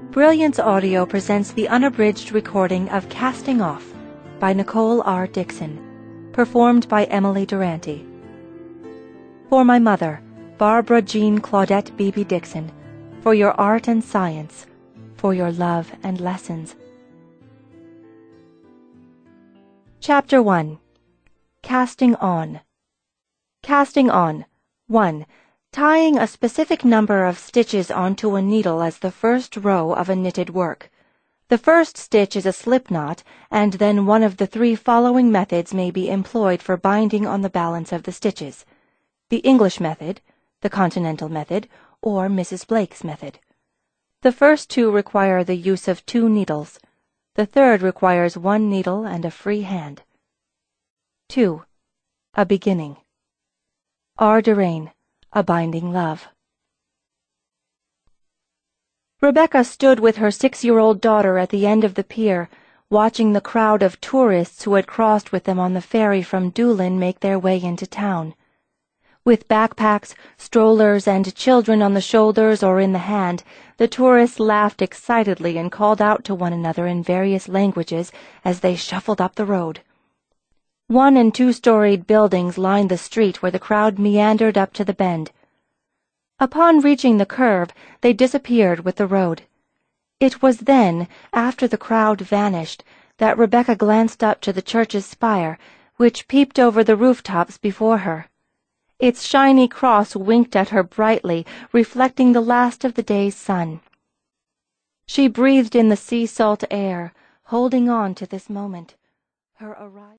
Brilliance Audio presents the unabridged recording of Casting Off by Nicole R. Dixon, performed by Emily Durante. For my mother, Barbara Jean Claudette Beebe Dixon, for your art and science, for your love and lessons. Chapter 1. Casting On. Casting on. 1. Tying a specific number of stitches onto a needle as the first row of a knitted work. The first stitch is a slip knot, and then one of the three following methods may be employed for binding on the balance of the stitches: the English method, the Continental method, or Mrs. Blake's method. The first two require the use of 2 needles. The third requires 1 needle and a free hand. 2. A beginning. R. Derain, A Binding Love. Rebecca stood with her 6-year-old daughter at the end of the pier, watching the crowd of tourists who had crossed with them on the ferry from Doolin make their way into town. With backpacks, strollers, and children on the shoulders or in the hand, the tourists laughed excitedly and called out to one another in various languages as they shuffled up the road. 1- and 2-storied buildings lined the street where the crowd meandered up to the bend. Upon reaching the curve, they disappeared with the road. It was then, after the crowd vanished, that Rebecca glanced up to the church's spire, which peeped over the rooftops before her. Its shiny cross winked at her brightly, reflecting the last of the day's sun. She breathed in the sea-salt air, holding on to this moment, her arrival.